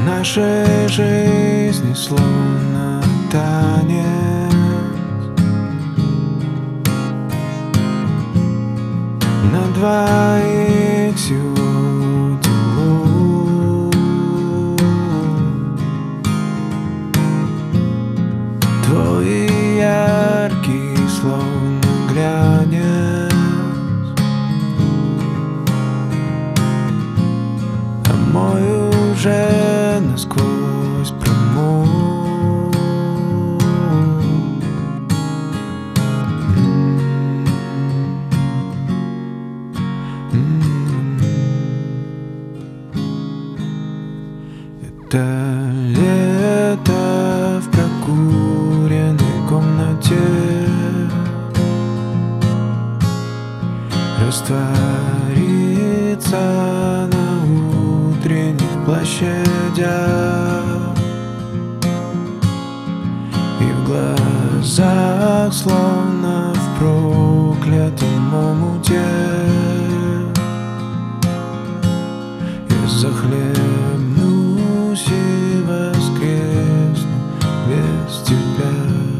Нашей жизни словно танец. На двоих сегодня луч. Твой яркий словно глянец, а мой уже насквозь промок. Это лето в прокуренной комнате растворится на утренних площадях, и в глазах, словно в проклятом омуте, я захлебнусь и воскресну без тебя.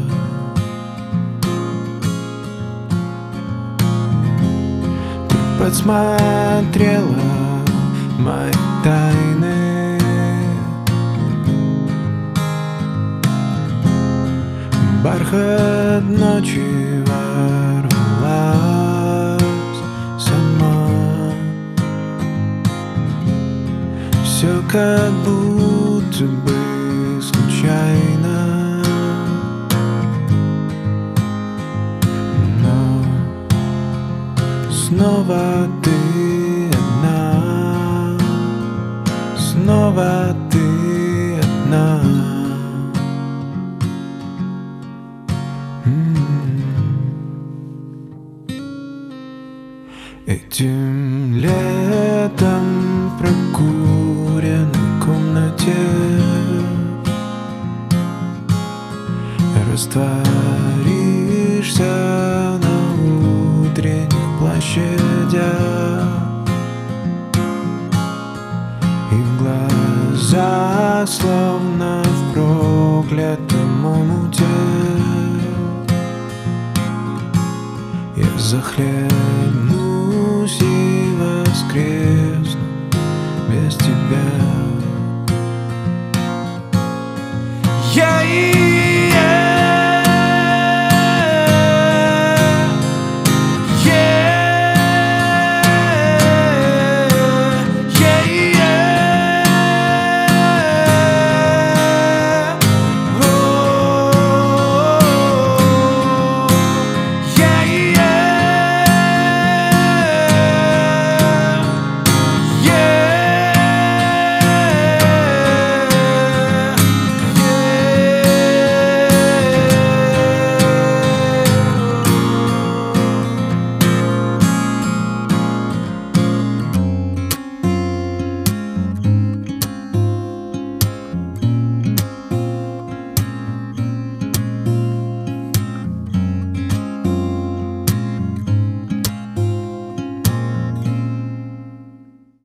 Ты подсмотрела мои тайны, бархат ночи ворвалась сама. Все как будто бы случайно, но снова ты одна, снова ты одна. Этим летом в прокуренной комнате растворишься на утренних площадях, и в глазах, словно в проклятом омуте, я захлебнусь и воскресну без тебя. Я